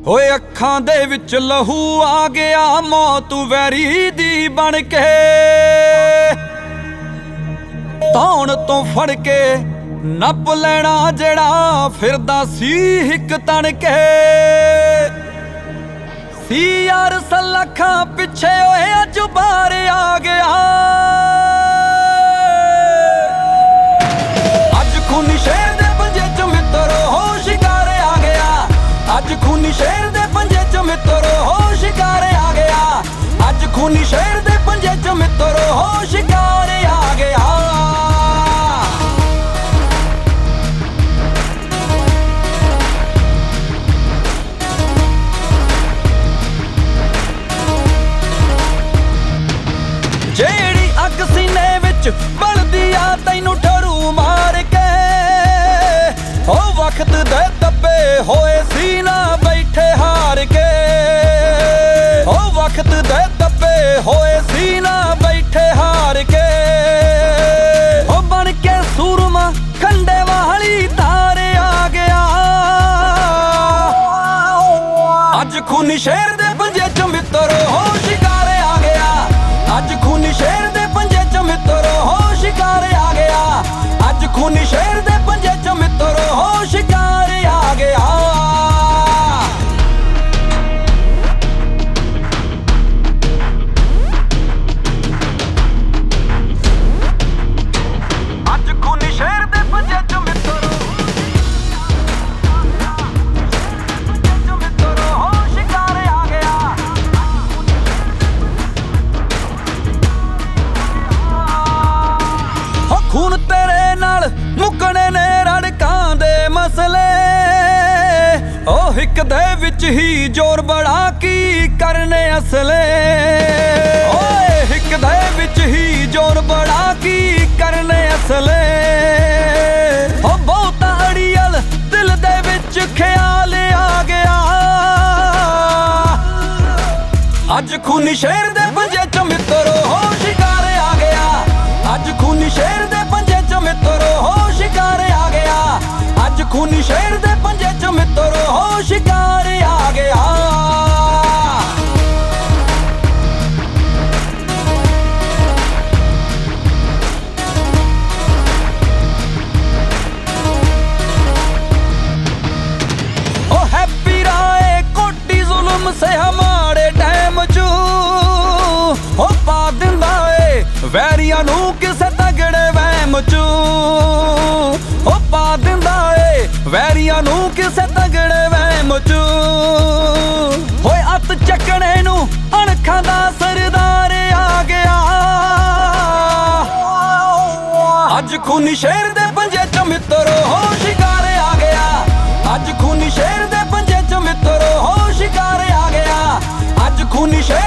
ਓਏ ਅੱਖਾਂ ਦੇ ਵਿੱਚ ਲਹੂ ਆ ਗਿਆ, ਮੌਤ ਵੈਰੀ ਦੀ ਬਣ ਕੇ ਧੌਣ ਤੋਂ ਫੜ ਕੇ ਨੱਪ ਲੈਣਾ ਜਿਹੜਾ ਫਿਰਦਾ ਸੀ ਹਿੱਕ ਤਣ ਕੇ। ਸੀ ਯਾਰ ਸਲਾਖਾਂ ਪਿੱਛੇ ਓਏ ਅੱਜ ਬਾਹਰ ਆ ਗਿਆ, ਅੱਜ ਖੂਨੀ ਸ਼ੇਰ ਦੇ ਪੰਜੇ ਚ ਮਿੱਤਰੋ ਹੋ ਸ਼ਿਕਾਰ ਆ ਗਿਆ, ਅੱਜ ਖੂਨੀ ਸ਼ੇਰ ਦੇ ਪੰਜੇ ਚ ਮਿੱਤਰੋ ਹੋ ਸ਼ਿਕਾਰ ਆ ਗਿਆ, ਅੱਜ ਖੂਨੀ ਸ਼ੇਰ ਦੇ ਪੰਜੇ ਚ ਮਿੱਤਰੋ ਹੋ ਸ਼ਿਕਾਰ ਆ ਗਿਆ। ਜਿਹੜੀ ਅੱਗ ਸੀਨੇ ਵਿੱਚ ਬਲਦੀ ਆ ਤੈਨੂੰ ਠਰੂ ਮਾਰ ਕੇ, ਉਹ ਵਕਤ ਦੇ ਦੱਬੇ ਹੋਏ ਸੀ ਨਾ ਬੈਠੇ ਹਾਰ ਕੇ, ਉਹ ਵਕਤ ਦੇ ਦੱਬੇ ਹੋਏ ਸੀ ਨਾ ਬੈਠੇ ਹਾਰ ਕੇ। ਉਹ ਬਣ ਕੇ ਸੂਰਮਾ ਖੰਡੇ ਵਾਲੀ ਧਾਰ ਆ ਗਿਆ, ਅੱਜ ਖੂਨੀ ਸ਼ੇਰ ਦੇ ਪੰਜੇ ਚ ਮਿੱਤਰੋ ਹੋ ਸ਼ਿਕਾਰ ਆ ਗਿਆ, ਅੱਜ ਖੂਨੀ ਸ਼ੇਰ ਦੇ ਪੰਜੇ ਚ ਮਿੱਤਰੋ ਹੋ ਸ਼ਿਕਾਰ ਆ ਗਿਆ, ਅੱਜ ਖੂਨੀ ਸ਼ੇਰ ਦੇ ਪੰਜੇ ਚ ਮਿੱਤਰੋ ਹੋ ਸ਼ਿਕਾਰ ਆ ਗਿਆ। ਅੱਜ ਖੂਨੀ ਸ਼ੇਰ ਦੇ ਪੰਜੇ ਚ ਮਿੱਤਰੋ ਹੋ ਸ਼ਿਕਾਰ ਆ ਗਿਆ। ਹੋ ਖੂਨ ਤੇਰੇ ਨਾਲ ਮੁੱਕਣੇ ਨੇ ਰੜਕਾਂ ਦੇ ਮਸਲੇ, ਉਹ ਹਿੱਕ ਦੇ ਵਿੱਚ ਹੀ ਜ਼ੋਰ ਬੜਾ ਕੀ ਕਰਨੇ ਅਸਲੇ, ਓਏ ਹਿੱਕ ਦੇ ਵਿੱਚ ਹੀ ਜ਼ੋਰ ਬੜਾ ਕੀ ਕਰਨੇ ਅਸਲੇ। ਉਹ ਬਹੁਤਾ ਅੜੀਅਲ ਦਿਲ ਦੇ ਵਿੱਚ ਖਿਆਲ ਆ ਗਿਆ, ਅੱਜ ਖੂਨੀ ਸ਼ੇਰ ਦੇ ਪੰਜੇ ਚ ਮਿੱਤਰੋ ਹੋ ਸ਼ਿਕਾਰ ਆ ਗਿਆ, ਅੱਜ ਖੂਨੀ ਸ਼ੇਰ ਦੇ ਪੰਜੇ ਚ ਮਿੱਤਰੋ ਹੋ ਸ਼ਿਕਾਰ ਆ ਗਿਆ, ਅੱਜ ਖੂਨੀ ਸ਼ੇਰ ਦੇ ਪੰਜੇ ਚ ਮਿੱਤਰੋ ਹੋ ਸ਼ਿਕਾਰ ਆ ਗਿਆ। ओ हैप्पी राय कोटी जुल्म से हमारे टाइम चू हो पा दिंदा ए वैरियां नू किसे तगड़े वहम चू, हो पा दिंदा ए वैरियां नू किसे तगड़े वहम चू। होए अत चकने नू अणखां दा सरदार आ गया, ਅੱਜ ਖੂਨੀ ਸ਼ੇਰ ਦੇ ਪੰਜੇ ਚ ਮਿੱਤਰੋ ਹੋ ਸ਼ਿਕਾਰ ਆ ਗਿਆ, ਅੱਜ ਖੂਨੀ ਸ਼ੇਰ ਦੇ ਪੰਜੇ ਚ ਮਿੱਤਰੋ ਹੋ ਸ਼ਿਕਾਰ ਆ ਗਿਆ, ਅੱਜ ਖੂਨੀ ਸ਼ੇਰ